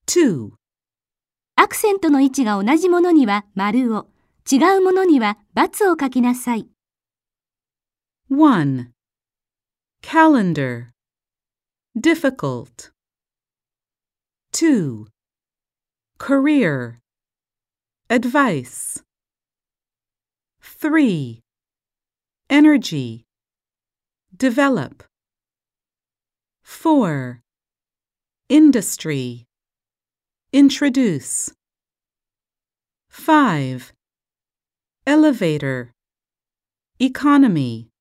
2. アクセントの位置が同じものには丸を、違うものには×を書きなさい。 1. Calendar. Difficult. 2. Career. Advice. 3. Energy. Develop. 4. Industry. Introduce. 5. Elevator. Economy.